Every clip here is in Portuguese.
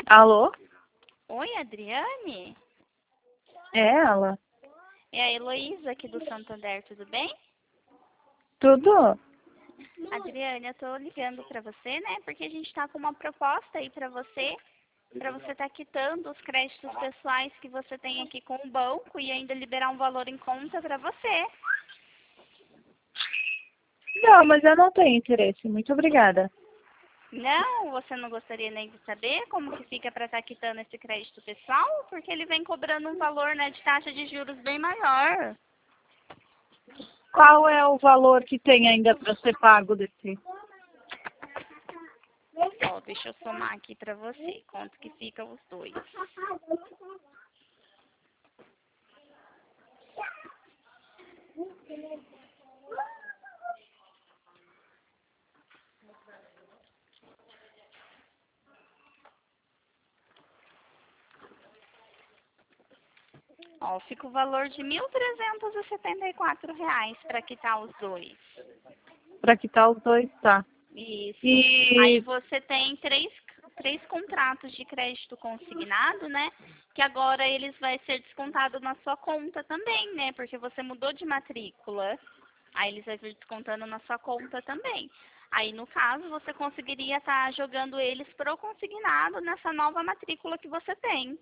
Alô? Oi, Adriane? É ela? É a Heloísa aqui do Santander, tudo bem? Tudo? Adriane, eu tô ligando pra você, né? Porque a gente tá com uma proposta aí pra você tá quitando os créditos pessoais que você tem aqui com o banco e ainda liberar um valor em conta pra você. Não, mas eu não tenho interesse. Muito obrigada. Não, você não gostaria nem de saber como que fica pra estar quitando esse crédito pessoal? Porque ele vem cobrando um valor, né, de taxa de juros bem maior. Qual é o valor que tem ainda para ser pago desse? Ó, deixa eu somar aqui pra você, quanto que fica os dois. Ó, fica o valor de R$ 1.374 para quitar os dois. Para quitar os dois, tá. Isso. Aí E você tem três contratos de crédito consignado, né? Que agora eles vai ser descontado na sua conta também, né? Porque você mudou de matrícula. Aí eles vai vir descontando na sua conta também. Aí, no caso, você conseguiria estar jogando eles pro consignado nessa nova matrícula que você tem.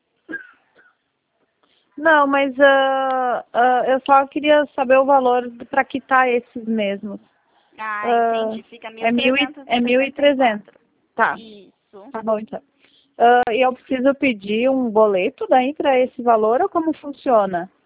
não, mas eu só queria saber o valor para quitar esses mesmos. Ah, entendi. Fica É mil e 1.374. trezentos. Tá, Isso. tá bom então. E eu preciso pedir um boleto daí para esse valor ou como funciona?